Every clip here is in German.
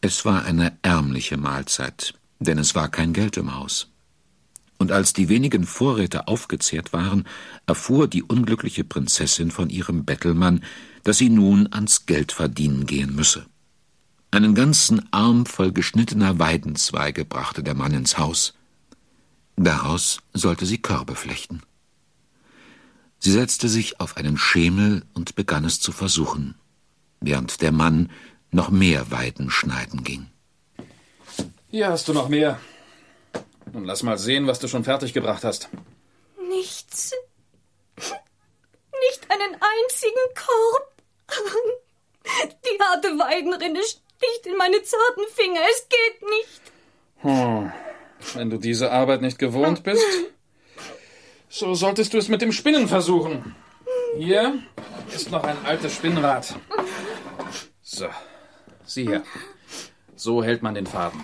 Es war eine ärmliche Mahlzeit, denn es war kein Geld im Haus. Und als die wenigen Vorräte aufgezehrt waren, erfuhr die unglückliche Prinzessin von ihrem Bettelmann, dass sie nun ans Geldverdienen gehen müsse. Einen ganzen Arm voll geschnittener Weidenzweige brachte der Mann ins Haus. Daraus sollte sie Körbe flechten. Sie setzte sich auf einen Schemel und begann es zu versuchen, während der Mann noch mehr Weiden schneiden ging. Hier hast du noch mehr. Nun lass mal sehen, was du schon fertiggebracht hast. Nichts. Nicht einen einzigen Korb. Die harte Weidenrinde sticht in meine zarten Finger. Es geht nicht. Wenn du diese Arbeit nicht gewohnt bist, so solltest du es mit dem Spinnen versuchen. Hier ist noch ein altes Spinnrad. So, sieh her. So hält man den Faden.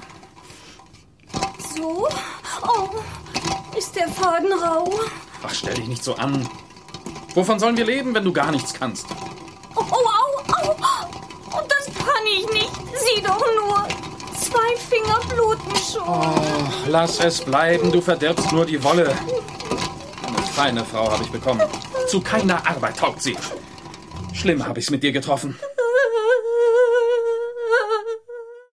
So? Oh, ist der Faden rau? Ach, stell dich nicht so an. Wovon sollen wir leben, wenn du gar nichts kannst? Oh, au, au. Und das kann ich nicht. Sieh doch nur. 2 Finger bluten schon. Oh, lass es bleiben, du verdirbst nur die Wolle. Eine feine Frau habe ich bekommen. Zu keiner Arbeit taugt sie. Schlimm habe ich's mit dir getroffen.